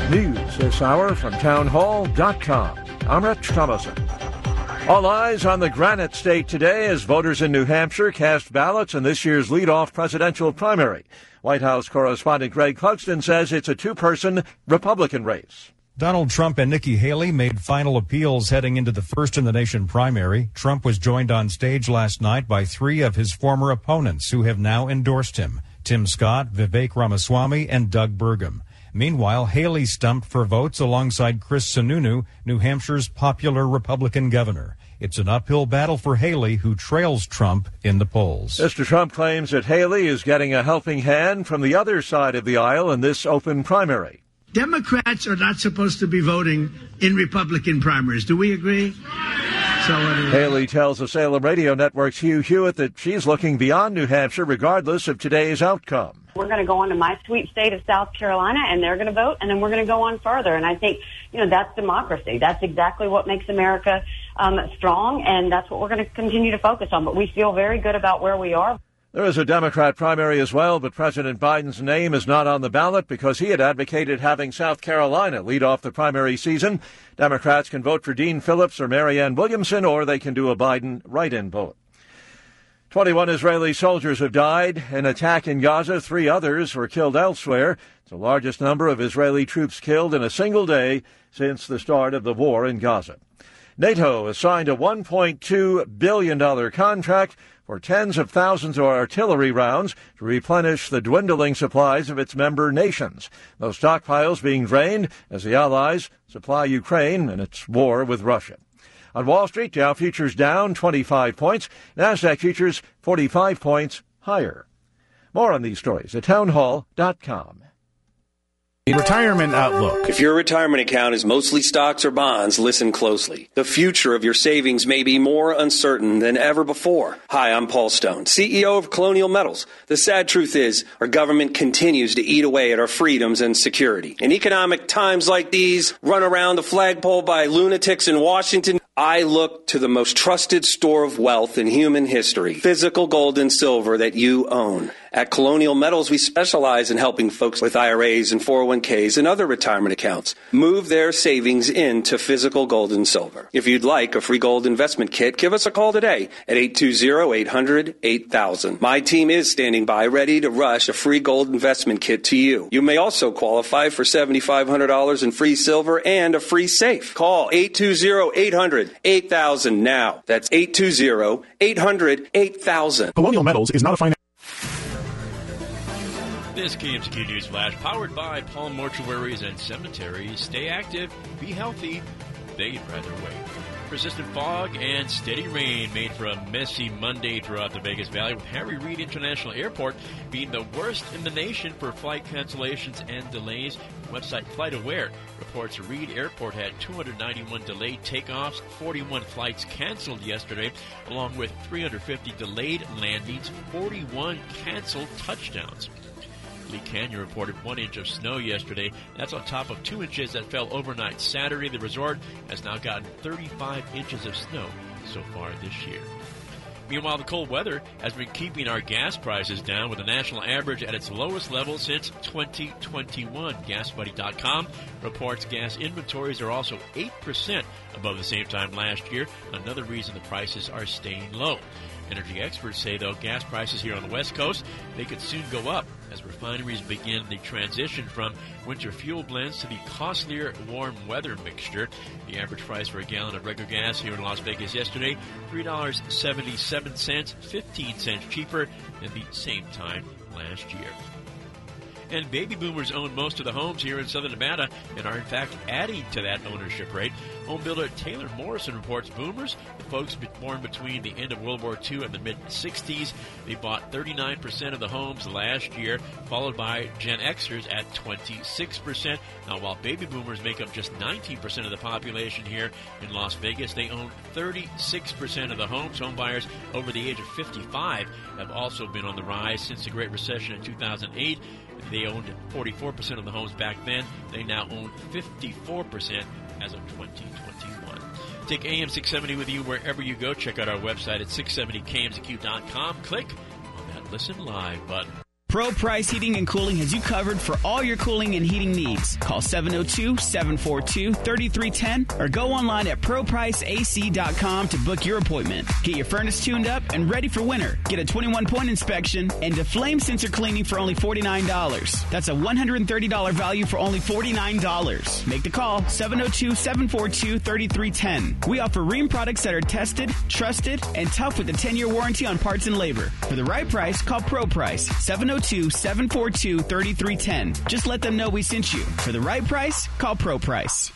News this hour from townhall.com. I'm Rich Thomason. All eyes on the Granite State today as voters in New Hampshire cast ballots in this year's lead-off presidential primary. White House correspondent Greg Clugston says it's a two-person Republican race. Donald Trump and Nikki Haley made final appeals heading into the first-in-the-nation primary. Trump was joined on stage last night by three of his former opponents who have now endorsed him: Tim Scott, Vivek Ramaswamy, and Doug Burgum. Meanwhile, Haley stumped for votes alongside Chris Sununu, New Hampshire's popular Republican governor. It's an uphill battle for Haley, who trails Trump in the polls. Mr. Trump claims that Haley is getting a helping hand from the other side of the aisle in this open primary. Democrats are not supposed to be voting in Republican primaries. Do we agree? Haley tells the Salem Radio Network's Hugh Hewitt that she's looking beyond New Hampshire regardless of today's outcome. We're going to go on to my sweet state of South Carolina, and they're going to vote, and then we're going to go on further. And I think, that's democracy. That's exactly what makes America strong, and that's what we're going to continue to focus on. But we feel very good about where we are. There is a Democrat primary as well, but President Biden's name is not on the ballot because he had advocated having South Carolina lead off the primary season. Democrats can vote for Dean Phillips or Marianne Williamson, or they can do a Biden write-in vote. 21 Israeli soldiers have died in an attack in Gaza. 3 others were killed elsewhere. It's the largest number of Israeli troops killed in a single day since the start of the war in Gaza. NATO has signed a $1.2 billion contract for tens of thousands of artillery rounds to replenish the dwindling supplies of its member nations. Those stockpiles being drained as the Allies supply Ukraine in its war with Russia. On Wall Street, Dow futures down 25 points. NASDAQ futures 45 points higher. More on these stories at townhall.com. Retirement Outlook. If your retirement account is mostly stocks or bonds, listen closely. The future of your savings may be more uncertain than ever before. Hi, I'm Paul Stone, CEO of Colonial Metals. The sad truth is, our government continues to eat away at our freedoms and security. In economic times like these, run around the flagpole by lunatics in Washington, I look to the most trusted store of wealth in human history, physical gold and silver that you own. At Colonial Metals, we specialize in helping folks with IRAs and 401ks and other retirement accounts move their savings into physical gold and silver. If you'd like a free gold investment kit, give us a call today at 820-800-8000. My team is standing by ready to rush a free gold investment kit to you. You may also qualify for $7,500 in free silver and a free safe. Call 820-800-8000 now. That's 820-800-8000. Colonial Metals is not a financial. This KMCQ News Flash, powered by Palm Mortuaries and Cemeteries. Stay active, be healthy, they'd rather wait. Persistent fog and steady rain made for a messy Monday throughout the Vegas Valley, with Harry Reid International Airport being the worst in the nation for flight cancellations and delays. Website FlightAware reports Reid Airport had 291 delayed takeoffs, 41 flights canceled yesterday, along with 350 delayed landings, 41 canceled touchdowns. Lee Canyon reported 1 inch of snow yesterday. That's on top of 2 inches that fell overnight Saturday. The resort has now gotten 35 inches of snow so far this year. Meanwhile, the cold weather has been keeping our gas prices down, with the national average at its lowest level since 2021. GasBuddy.com reports gas inventories are also 8% above the same time last year. Another reason the prices are staying low. Energy experts say, though, gas prices here on the West Coast, they could soon go up as refineries begin the transition from winter fuel blends to the costlier warm weather mixture. The average price for a gallon of regular gas here in Las Vegas yesterday, $3.77, 15 cents cheaper than the same time last year. And baby boomers own most of the homes here in southern Nevada and are, in fact, adding to that ownership rate. Home builder Taylor Morrison reports boomers, the folks born between the end of World War II and the mid-'60s, they bought 39% of the homes last year, followed by Gen Xers at 26%. Now, while baby boomers make up just 19% of the population here in Las Vegas, they own 36% of the homes. Home buyers over the age of 55 have also been on the rise since the Great Recession in 2008. They owned 44% of the homes back then. They now own 54% as of 2021. Take AM 670 with you wherever you go. Check out our website at 670kmzq.com. Click on that Listen Live button. Pro Price Heating and Cooling has you covered for all your cooling and heating needs. Call 702-742-3310 or go online at ProPriceAC.com to book your appointment. Get your furnace tuned up and ready for winter. Get a 21-point inspection and a flame sensor cleaning for only $49. That's a $130 value for only $49. Make the call, 702-742-3310. We offer Rheem products that are tested, trusted, and tough with a 10-year warranty on parts and labor. For the right price, call Pro Price, 702-742-3310. Just let them know we sent you. For the right price, call Pro Price.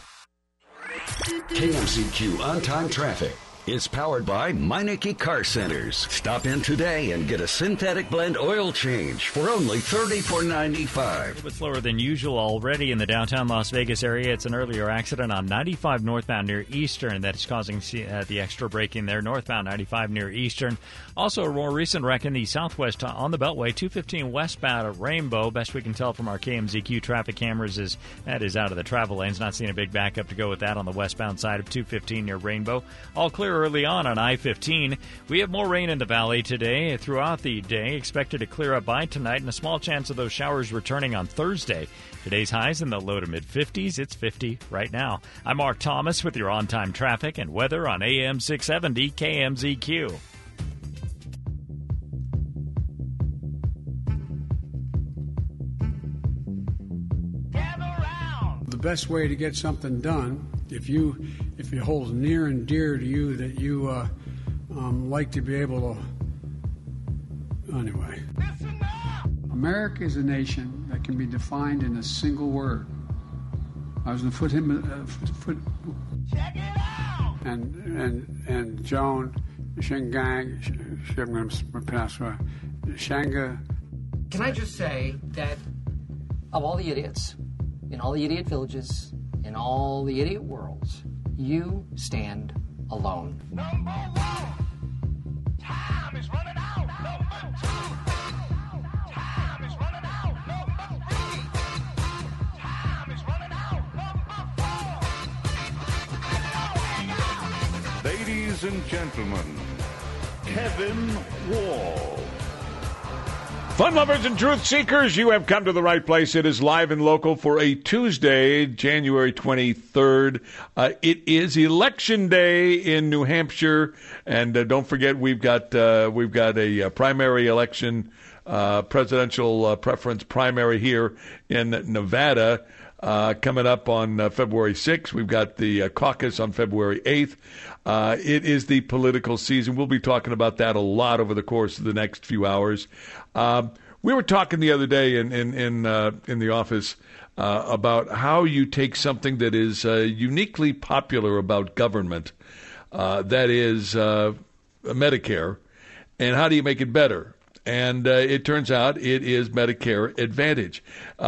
KMZQ On-Time Traffic is powered by Meineke Car Centers. Stop in today and get a synthetic blend oil change for only $34.95. A little bit slower than usual already in the downtown Las Vegas area. It's an earlier accident on 95 northbound near Eastern that is causing the extra braking there. Northbound 95 near Eastern. Also a more recent wreck in the southwest on the Beltway, 215 westbound at Rainbow. Best we can tell from our KMZQ traffic cameras is that is out of the travel lanes. Not seeing a big backup to go with that on the westbound side of 215 near Rainbow. All clear early on I-15. We have more rain in the valley today throughout the day. Expected to clear up by tonight and a small chance of those showers returning on Thursday. Today's highs in the low to mid-50s. It's 50 right now. I'm Mark Thomas with your on-time traffic and weather on AM 670 KMZQ. The best way to get something done, if it holds near and dear to you that you like to be able to. Anyway, America is a nation that can be defined in a single word. I was going to and Joan Shengang, I'm going to pass Shanga. Can I just say that of all the idiots in all the idiot villages, in all the idiot worlds, you stand alone. Number one, time is running out. Number two, time is running out. Number three, time is running out. Number four. Ladies and gentlemen, Kevin Wall. Fun lovers and truth seekers, you have come to the right place. It is live and local for a Tuesday, January 23rd. It is Election Day in New Hampshire, and don't forget we've got a primary election, presidential preference primary here in Nevada. Coming up on February 6th. We've got the caucus on February 8th. It is the political season. We'll be talking about that a lot over the course of the next few hours. We were talking the other day in the office about how you take something that is uniquely popular about government, that is Medicare, and how do you make it better? And it turns out it is Medicare Advantage.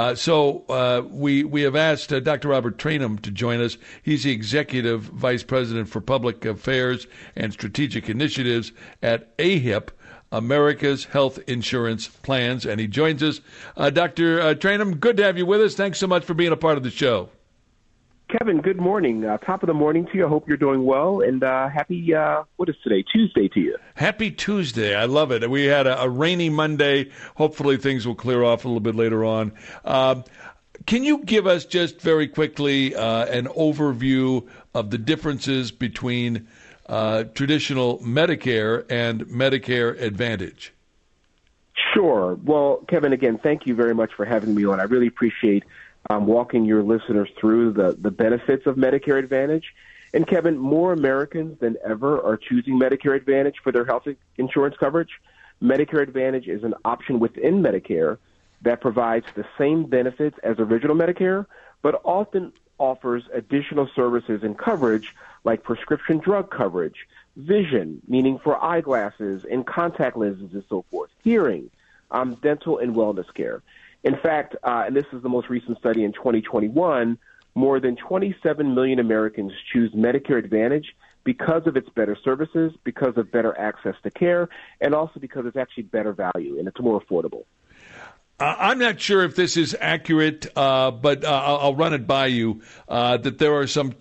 So we have asked Dr. Robert Trainum to join us. He's the Executive Vice President for Public Affairs and Strategic Initiatives at AHIP, America's Health Insurance Plans, and he joins us. Dr. Trainum, good to have you with us. Thanks so much for being a part of the show. Kevin, good morning. Top of the morning to you. I hope you're doing well, and happy, what is today, Tuesday to you. Happy Tuesday. I love it. We had a rainy Monday. Hopefully things will clear off a little bit later on. Can you give us just very quickly an overview of the differences between traditional Medicare and Medicare Advantage? Sure. Well, Kevin, again, thank you very much for having me on. I really appreciate walking your listeners through the benefits of Medicare Advantage. And, Kevin, more Americans than ever are choosing Medicare Advantage for their health insurance coverage. Medicare Advantage is an option within Medicare that provides the same benefits as original Medicare, but often offers additional services and coverage like prescription drug coverage, vision, meaning for eyeglasses and contact lenses and so forth, hearing, dental and wellness care. In fact, and this is the most recent study in 2021, more than 27 million Americans choose Medicare Advantage because of its better services, because of better access to care, and also because it's actually better value and it's more affordable. I'm not sure if this is accurate, but I'll run it by you, that there are some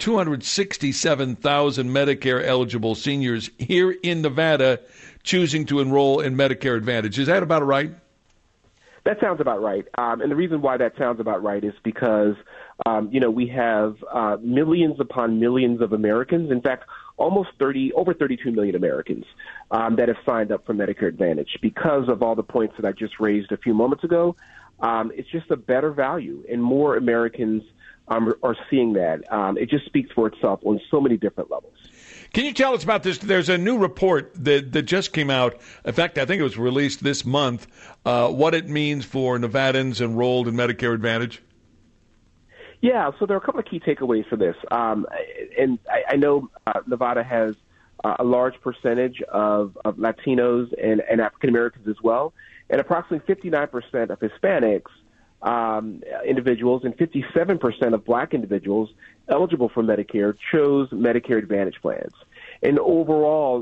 267,000 Medicare-eligible seniors here in Nevada choosing to enroll in Medicare Advantage. Is that about right? That sounds about right. And the reason why that sounds about right is because, we have millions upon millions of Americans. In fact, over 32 million Americans that have signed up for Medicare Advantage because of all the points that I just raised a few moments ago. It's just a better value, and more Americans are seeing that. It just speaks for itself on so many different levels. Can you tell us about this? There's a new report that just came out. In fact, I think it was released this month, what it means for Nevadans enrolled in Medicare Advantage. Yeah, so there are a couple of key takeaways for this. And I know Nevada has a large percentage of Latinos and African Americans as well, and approximately 59% of Hispanics individuals and 57% of black individuals eligible for Medicare chose Medicare Advantage plans. And overall,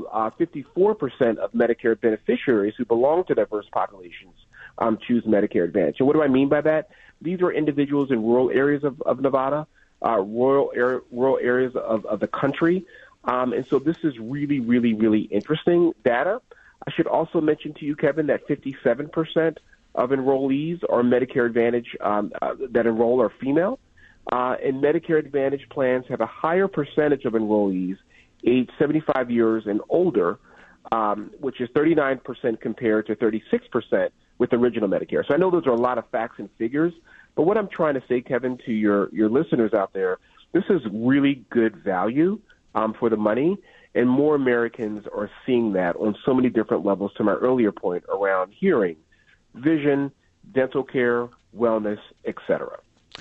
54% of Medicare beneficiaries who belong to diverse populations choose Medicare Advantage. And what do I mean by that? These are individuals in rural areas of Nevada, rural areas of the country. And so this is really, really, really interesting data. I should also mention to you, Kevin, that 57% of enrollees are Medicare Advantage that enroll are female. And Medicare Advantage plans have a higher percentage of enrollees aged 75 years and older, which is 39% compared to 36% with original Medicare. So I know those are a lot of facts and figures, but what I'm trying to say, Kevin, to your listeners out there, this is really good value for the money, and more Americans are seeing that on so many different levels, to my earlier point around hearing, vision, dental care, wellness, etc.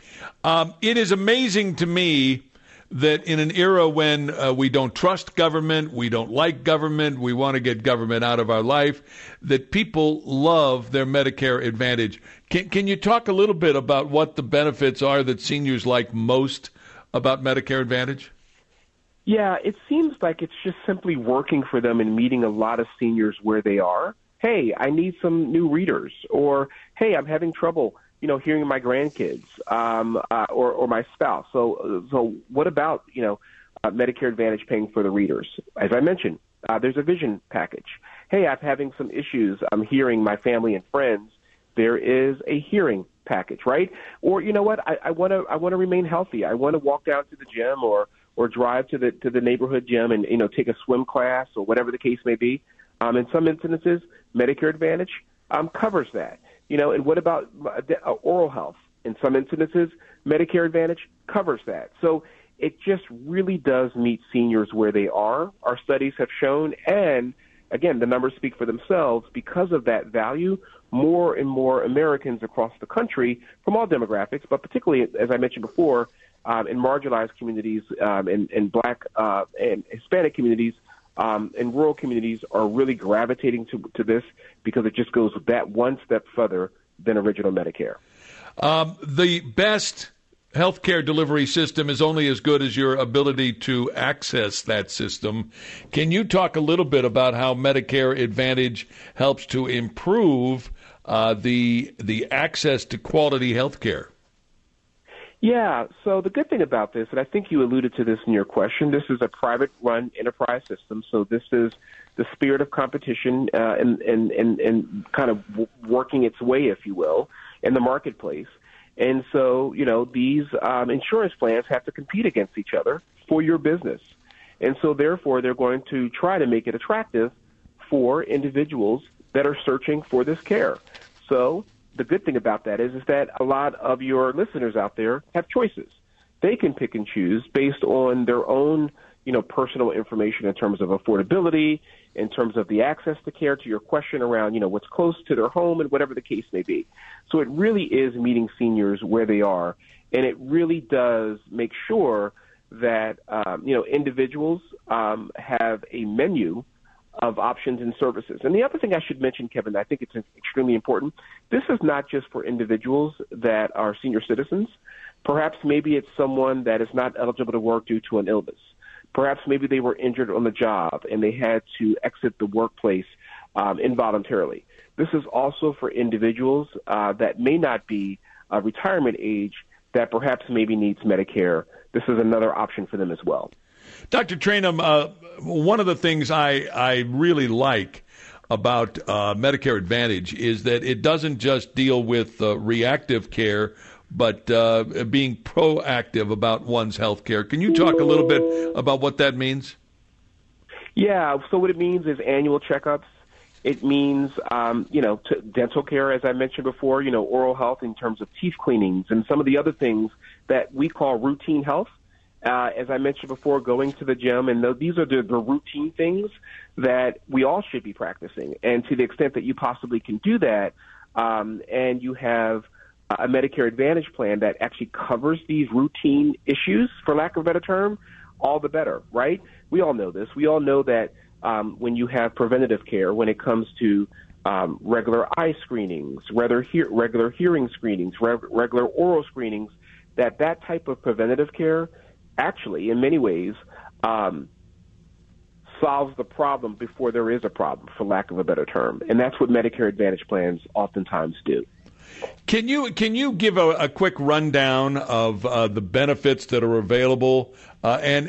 It is amazing to me that in an era when we don't trust government, we don't like government, we want to get government out of our life, that people love their Medicare Advantage. Can you talk a little bit about what the benefits are that seniors like most about Medicare Advantage? Yeah, it seems like it's just simply working for them and meeting a lot of seniors where they are. Hey, I need some new readers, or hey, I'm having trouble hearing my grandkids or my spouse. So what about, Medicare Advantage paying for the readers? As I mentioned, there's a vision package. Hey, I'm having some issues. I'm hearing my family and friends. There is a hearing package, right? Or you know what? I want to remain healthy. I want to walk down to the gym or drive to the neighborhood gym and take a swim class or whatever the case may be. In some instances, Medicare Advantage covers that. And what about oral health? In some instances, Medicare Advantage covers that. So it just really does meet seniors where they are. Our studies have shown, and again, the numbers speak for themselves. Because of that value, more and more Americans across the country, from all demographics, but particularly, as I mentioned before, in marginalized communities, in Black and Hispanic communities, and rural communities are really gravitating to this because it just goes that one step further than original Medicare. The best healthcare delivery system is only as good as your ability to access that system. Can you talk a little bit about how Medicare Advantage helps to improve the access to quality healthcare? Yeah, so the good thing about this, and I think you alluded to this in your question, this is a private-run enterprise system, so this is the spirit of competition and kind of working its way, if you will, in the marketplace. And so, these insurance plans have to compete against each other for your business. And so, therefore, they're going to try to make it attractive for individuals that are searching for this care. So the good thing about that is that a lot of your listeners out there have choices. They can pick and choose based on their own, personal information in terms of affordability, in terms of the access to care, to your question around, what's close to their home and whatever the case may be. So it really is meeting seniors where they are, and it really does make sure that, individuals have a menu of options and services. And the other thing I should mention, Kevin, I think it's extremely important, this is not just for individuals that are senior citizens. Perhaps maybe it's someone that is not eligible to work due to an illness. Perhaps maybe they were injured on the job and they had to exit the workplace involuntarily. This is also for individuals that may not be retirement age that perhaps maybe needs Medicare. This is another option for them as well. Dr. Trainum, one of the things I really like about Medicare Advantage is that it doesn't just deal with reactive care, but being proactive about one's health care. Can you talk a little bit about what that means? Yeah, so what it means is annual checkups. It means, dental care, as I mentioned before, oral health in terms of teeth cleanings and some of the other things that we call routine health. As I mentioned before, going to the gym, and these are the routine things that we all should be practicing. And to the extent that you possibly can do that, and you have a Medicare Advantage plan that actually covers these routine issues, for lack of a better term, all the better, right? We all know this. We all know that when you have preventative care, when it comes to regular eye screenings, regular hearing screenings, regular oral screenings, that type of preventative care actually, in many ways, solves the problem before there is a problem, for lack of a better term. And that's what Medicare Advantage plans oftentimes do. Can you give a quick rundown of the benefits that are available, and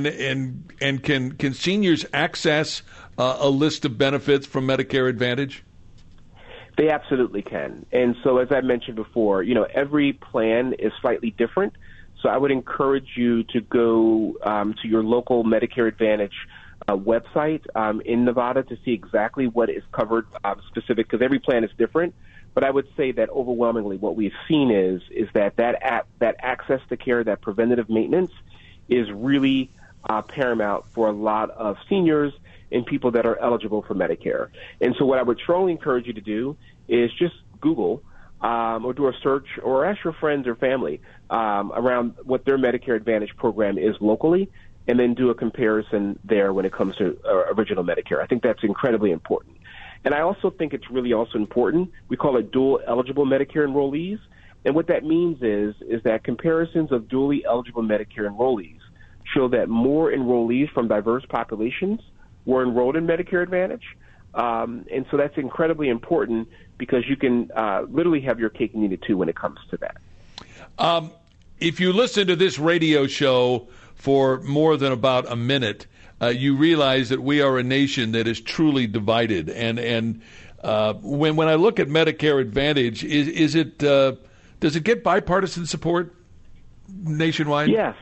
can seniors access a list of benefits from Medicare Advantage? They absolutely can. And so, as I mentioned before, every plan is slightly different. So I would encourage you to go to your local Medicare Advantage website in Nevada to see exactly what is covered specific, because every plan is different. But I would say that overwhelmingly what we've seen is that access to care, that preventative maintenance is really paramount for a lot of seniors and people that are eligible for Medicare. And so what I would strongly encourage you to do is just Google or do a search or ask your friends or family around what their Medicare Advantage program is locally, and then do a comparison there when it comes to original Medicare. I think that's incredibly important. And I also think it's really also important, we call it dual eligible Medicare enrollees. And what that means is that comparisons of dually eligible Medicare enrollees show that more enrollees from diverse populations were enrolled in Medicare Advantage. And so that's incredibly important because you can literally have your cake and eat it too when it comes to that. If you listen to this radio show for more than about a minute, you realize that we are a nation that is truly divided. And when I look at Medicare Advantage, does it get bipartisan support nationwide? Yes,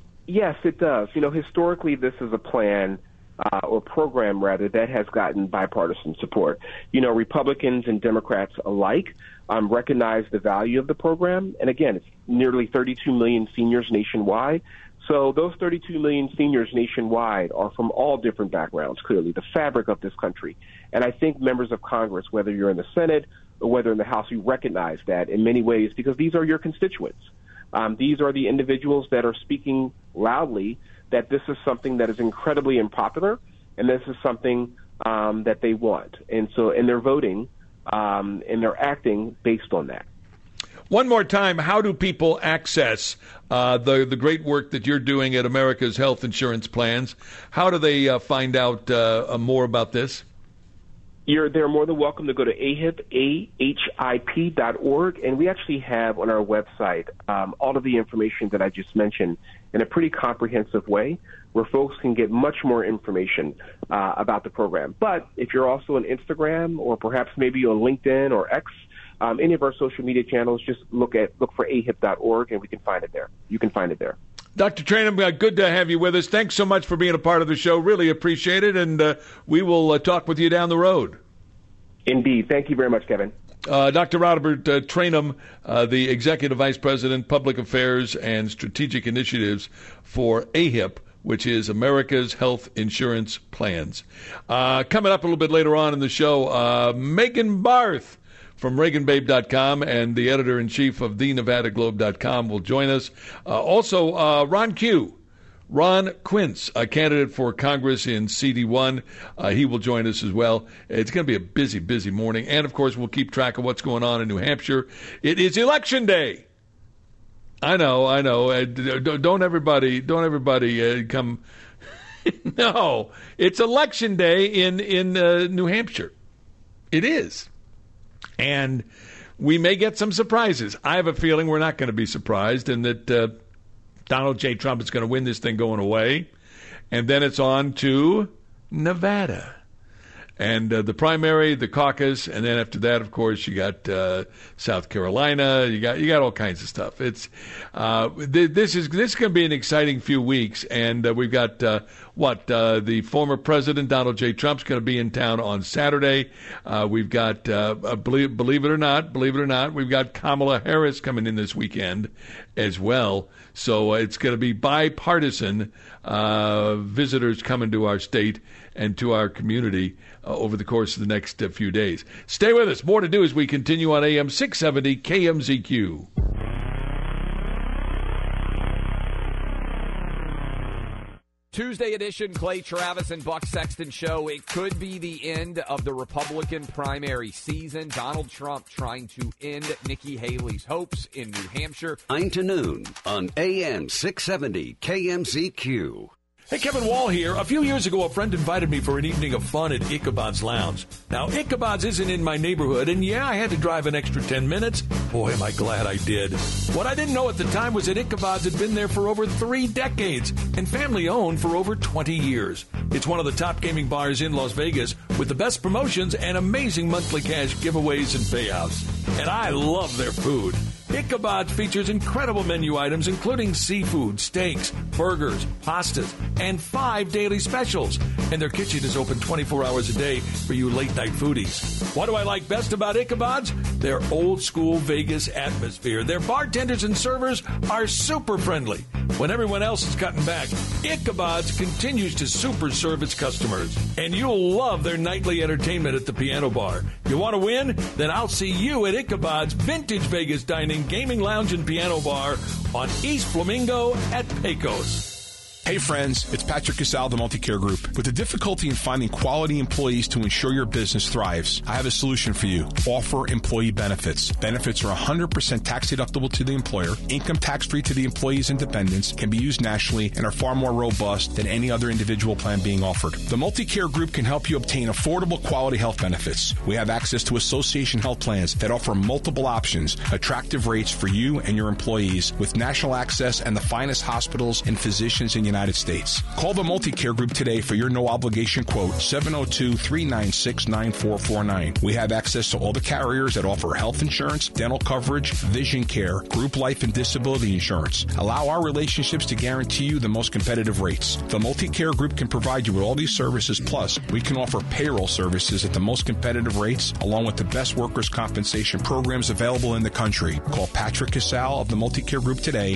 it does. Historically, this is a plan or program, rather, that has gotten bipartisan support. Republicans and Democrats alike recognize the value of the program. And again, it's nearly 32 million seniors nationwide. So those 32 million seniors nationwide are from all different backgrounds, clearly, the fabric of this country. And I think members of Congress, whether you're in the Senate or whether in the House, you recognize that in many ways because these are your constituents. These are the individuals that are speaking loudly that this is something that is incredibly unpopular, and this is something that they want. And they're voting and they're acting based on that. One more time, how do people access the great work that you're doing at America's Health Insurance Plans? How do they find out more about this? They're more than welcome to go to ahip.org, and we actually have on our website all of the information that I just mentioned in a pretty comprehensive way where folks can get much more information about the program. But if you're also on Instagram or perhaps maybe on LinkedIn or X, any of our social media channels, just look for ahip.org, and we can find it there. You can find it there. Dr. Trainum, good to have you with us. Thanks so much for being a part of the show. Really appreciate it, and we will talk with you down the road. Indeed. Thank you very much, Kevin. Dr. Robert Trainum, the Executive Vice President, Public Affairs and Strategic Initiatives for AHIP, which is America's Health Insurance Plans. Coming up a little bit later on in the show, Megan Barth from ReaganBabe.com and the editor-in-chief of TheNevadaGlobe.com will join us. Also, Ron Quince, a candidate for Congress in CD1. He will join us as well. It's going to be a busy, busy morning. And, of course, we'll keep track of what's going on in New Hampshire. It is Election Day. I know. Don't everybody come. No, it's Election Day in New Hampshire. It is. And we may get some surprises. I have a feeling we're not going to be surprised and that Donald J. Trump is going to win this thing going away. And then it's on to Nevada. And the primary, the caucus, and then after that, of course, you got South Carolina. You got all kinds of stuff. It's this is going to be an exciting few weeks, and we've got the former president Donald J. Trump's going to be in town on Saturday. We've got believe it or not, we've got Kamala Harris coming in this weekend as well. So it's going to be bipartisan visitors coming to our state and to our community over the course of the next few days. Stay with us. More to do as we continue on AM 670 KMZQ. Tuesday edition, Clay Travis and Buck Sexton show. It could be the end of the Republican primary season. Donald Trump trying to end Nikki Haley's hopes in New Hampshire. 9 to noon on AM 670 KMZQ. Hey, Kevin Wall here. A few years ago, a friend invited me for an evening of fun at Ichabod's Lounge. Now, Ichabod's isn't in my neighborhood, and yeah, I had to drive an extra 10 minutes. Boy, am I glad I did. What I didn't know at the time was that Ichabod's had been there for over 3 decades and family-owned for over 20 years. It's one of the top gaming bars in Las Vegas with the best promotions and amazing monthly cash giveaways and payouts. And I love their food. Ichabod features incredible menu items including seafood, steaks, burgers, pastas, and 5 daily specials. And their kitchen is open 24 hours a day for you late-night foodies. What do I like best about Ichabod's? Their old-school Vegas atmosphere. Their bartenders and servers are super friendly. When everyone else is cutting back, Ichabod's continues to super serve its customers. And you'll love their nightly entertainment at the piano bar. You want to win? Then I'll see you at Ichabod's Vintage Vegas Dining, Gaming Lounge, and Piano Bar on East Flamingo at Pecos. Hey friends, it's Patrick Casal of the Multicare Group. With the difficulty in finding quality employees to ensure your business thrives, I have a solution for you. Offer employee benefits. Benefits are 100% tax deductible to the employer, income tax-free to the employees and dependents, can be used nationally, and are far more robust than any other individual plan being offered. The Multicare Group can help you obtain affordable quality health benefits. We have access to association health plans that offer multiple options, attractive rates for you and your employees, with national access and the finest hospitals and physicians in the United States. Call the Multicare Group today for your no-obligation quote, 702-396-9449. We have access to all the carriers that offer health insurance, dental coverage, vision care, group life, and disability insurance. Allow our relationships to guarantee you the most competitive rates. The Multicare Group can provide you with all these services, plus we can offer payroll services at the most competitive rates, along with the best workers' compensation programs available in the country. Call Patrick Casal of the Multicare Group today,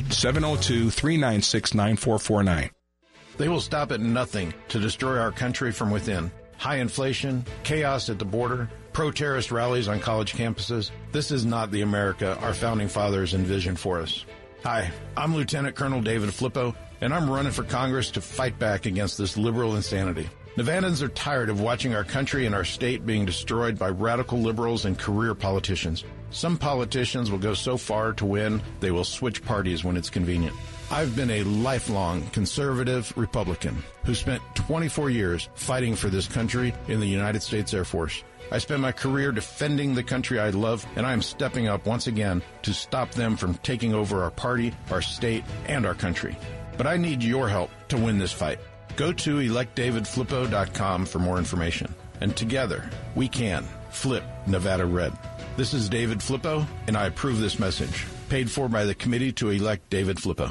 702-396-9449. They will stop at nothing to destroy our country from within. High inflation, chaos at the border, pro-terrorist rallies on college campuses. This is not the America our founding fathers envisioned for us. Hi, I'm Lieutenant Colonel David Flippo, and I'm running for Congress to fight back against this liberal insanity. Nevadans are tired of watching our country and our state being destroyed by radical liberals and career politicians. Some politicians will go so far to win, they will switch parties when it's convenient. I've been a lifelong conservative Republican who spent 24 years fighting for this country in the United States Air Force. I spent my career defending the country I love, and I am stepping up once again to stop them from taking over our party, our state, and our country. But I need your help to win this fight. Go to electdavidflippo.com for more information. And together, we can flip Nevada red. This is David Flippo, and I approve this message. Paid for by the Committee to Elect David Flippo.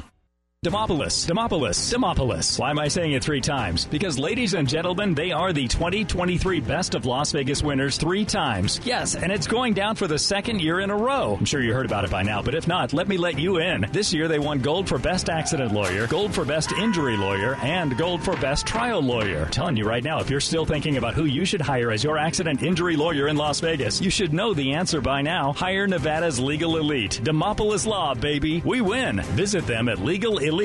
Demopolis. Why am I saying it 3 times? Because, ladies and gentlemen, they are the 2023 Best of Las Vegas winners 3 times. Yes, and it's going down for the 2nd year in a row. I'm sure you heard about it by now, but if not, let me let you in. This year, they won gold for Best Accident Lawyer, gold for Best Injury Lawyer, and gold for Best Trial Lawyer. I'm telling you right now, if you're still thinking about who you should hire as your accident injury lawyer in Las Vegas, you should know the answer by now. Hire Nevada's Legal Elite. Demopolis Law, baby. We win. Visit them at legalelite.com.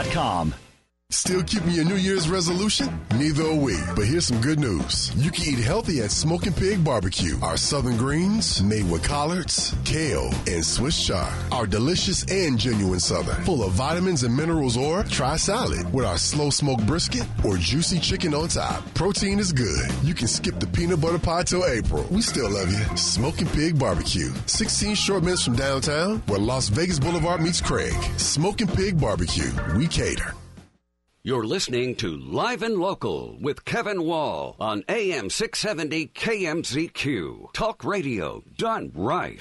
Still keeping your New Year's resolution? Neither are we, but here's some good news. You can eat healthy at Smoking Pig Barbecue. Our southern greens, made with collards, kale, and Swiss chard, are delicious and genuine southern, full of vitamins and minerals. Or try salad with our slow smoked brisket or juicy chicken on top. Protein is good. You can skip the peanut butter pie till April. We still love you. Smoking Pig Barbecue, 16 short minutes from downtown, where Las Vegas Boulevard meets Craig. Smoking Pig Barbecue, we cater. You're listening to Live and Local with Kevin Wall on AM 670 KMZQ. Talk radio done right.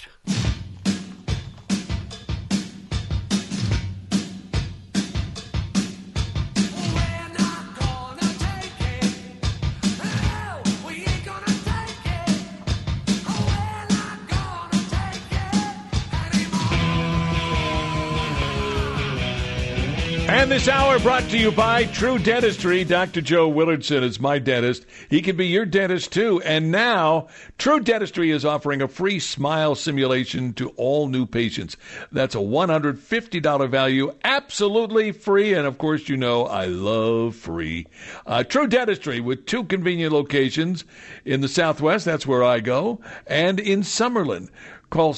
And this hour brought to you by True Dentistry. Dr. Joe Willardson is my dentist. He can be your dentist, too. And now, True Dentistry is offering a free smile simulation to all new patients. That's a $150 value, absolutely free. And, of course, you know I love free. True Dentistry with 2 convenient locations in the Southwest. That's where I go. And in Summerlin. Call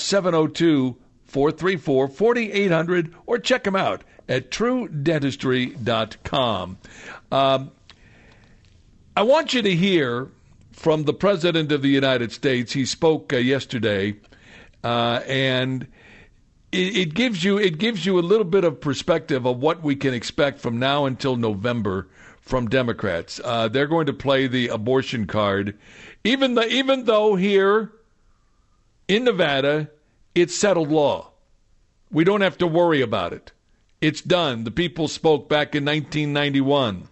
702-434-4800 or check them out at truedentistry.com. I want you to hear from the President of the United States. He spoke yesterday, and it gives you a little bit of perspective of what we can expect from now until November from Democrats. They're going to play the abortion card, even though here in Nevada it's settled law. We don't have to worry about it. It's done. The people spoke back in 1991,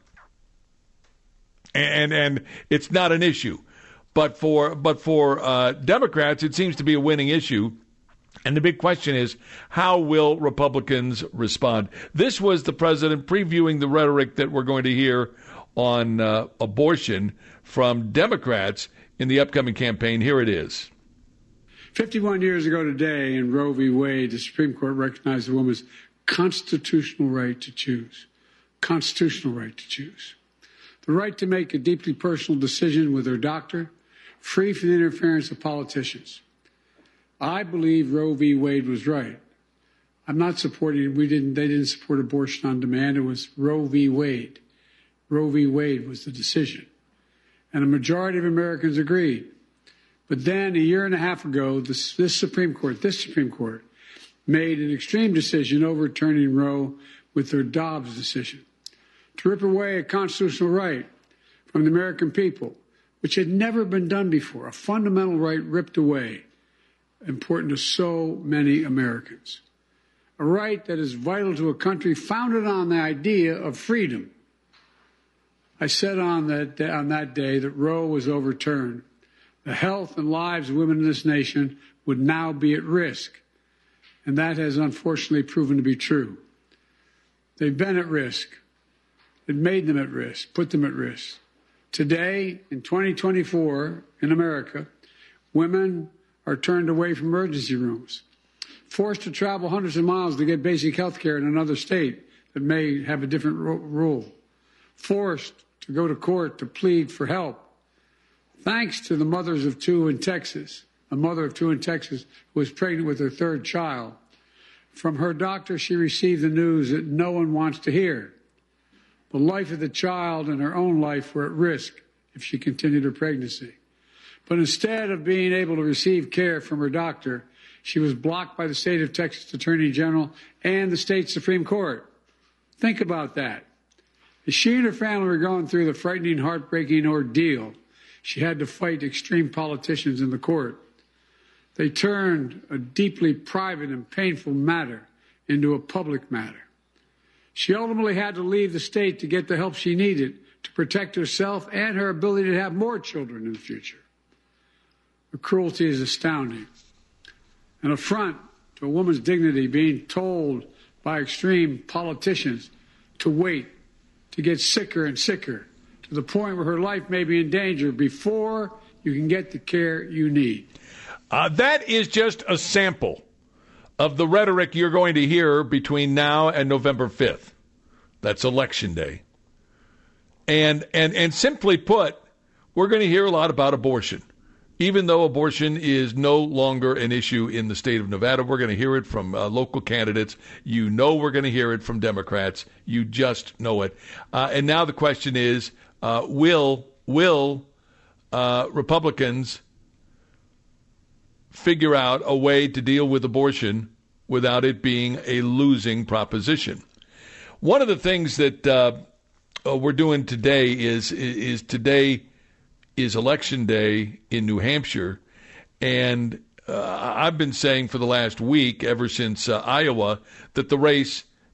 and it's not an issue. But for Democrats, it seems to be a winning issue. And the big question is, how will Republicans respond? This was the president previewing the rhetoric that we're going to hear on abortion from Democrats in the upcoming campaign. Here it is. 51 years ago today, in Roe v. Wade, the Supreme Court recognized the woman's constitutional right to choose. Constitutional right to choose. The right to make a deeply personal decision with her doctor, free from the interference of politicians. I believe Roe v. Wade was right. I'm not supporting, they didn't support abortion on demand. It was Roe v. Wade. Roe v. Wade was the decision. And a majority of Americans agreed. But then a year and a half ago, this Supreme Court made an extreme decision overturning Roe with their Dobbs decision to rip away a constitutional right from the American people, which had never been done before, a fundamental right ripped away, important to so many Americans, a right that is vital to a country founded on the idea of freedom. I said on that day that Roe was overturned. The health and lives of women in this nation would now be at risk. And that has unfortunately proven to be true. They've been at risk. It made them at risk, put them at risk. Today, in 2024, in America, women are turned away from emergency rooms, forced to travel hundreds of miles to get basic health care in another state that may have a different rule, forced to go to court to plead for help. Thanks to the mothers of 2 in Texas, a mother of 2 in Texas who was pregnant with her 3rd child. From her doctor, she received the news that no one wants to hear. The life of the child and her own life were at risk if she continued her pregnancy. But instead of being able to receive care from her doctor, she was blocked by the state of Texas Attorney General and the state Supreme Court. Think about that. As she and her family were going through the frightening, heartbreaking ordeal, she had to fight extreme politicians in the court. They turned a deeply private and painful matter into a public matter. She ultimately had to leave the state to get the help she needed to protect herself and her ability to have more children in the future. The cruelty is astounding. An affront to a woman's dignity being told by extreme politicians to wait, to get sicker and sicker, to the point where her life may be in danger before you can get the care you need. That is just a sample of the rhetoric you're going to hear between now and November 5th. That's Election Day. And simply put, we're going to hear a lot about abortion. Even though abortion is no longer an issue in the state of Nevada, we're going to hear it from local candidates. You know we're going to hear it from Democrats. You just know it. And now the question is, will Republicans figure out a way to deal with abortion without it being a losing proposition? One of the things that we're doing today is Election Day in New Hampshire, and I've been saying for the last week, ever since Iowa, that the race